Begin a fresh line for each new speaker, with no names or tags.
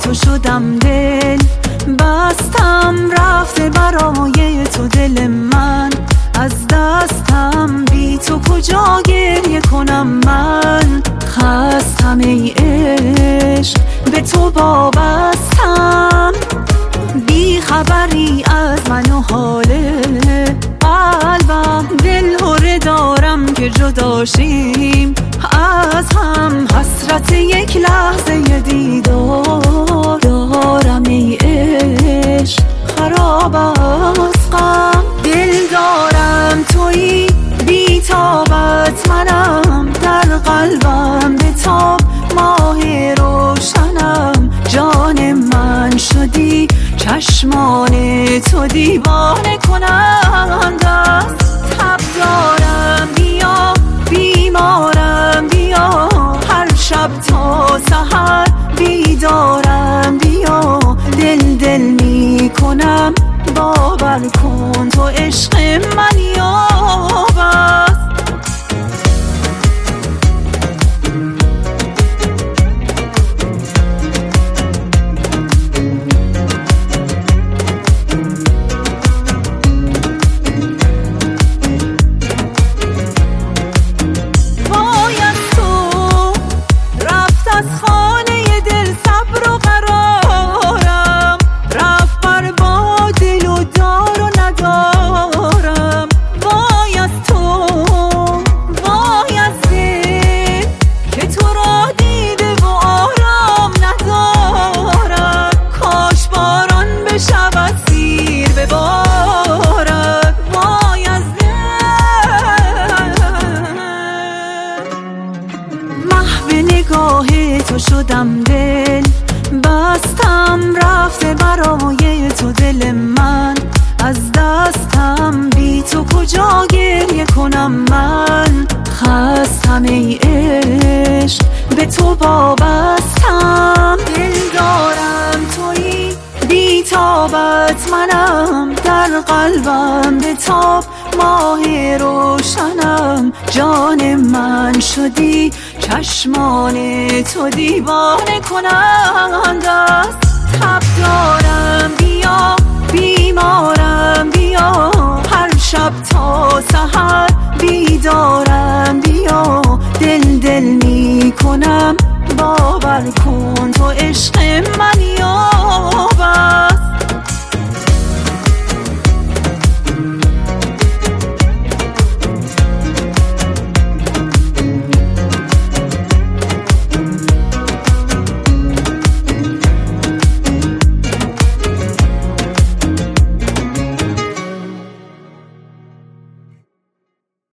تو شدم دل بستم، رفته برای تو دل من از دستم، بی تو کجا گریه کنم من؟ خستم ای عشق به تو وابستم، بی خبری از من و حال قلبم، دل هره دارم که جدا شیم از هم، حسرت یک لحظه دیدار دارم ای عشق خراب از غم، دل دارم تویی بی تابت منم، در قلبم به تاب ماه روشنم، جان من شدی چشمان تو دیوانه کنند است، تب دارم بیا بیمارم بیا، هر شب تا سحر بیدارم بیا، دل می کنم باور کن تو عشق من یاب است. تو شدم دل بستم، رفته برای تو دل من از دستم، بی تو کجا گریه کنم من؟ خستم ای عشق به تو وابستم، دل دارم تویی بی تابت منم، در قلبم به تاب ماه روشنم، جان من شدی چشمان تو دیوانه کنند است، تب دارم بیا بیمارم بیا، هر شب تا سحر بیدارم بیا، دل می کنم باور کن تو عشق من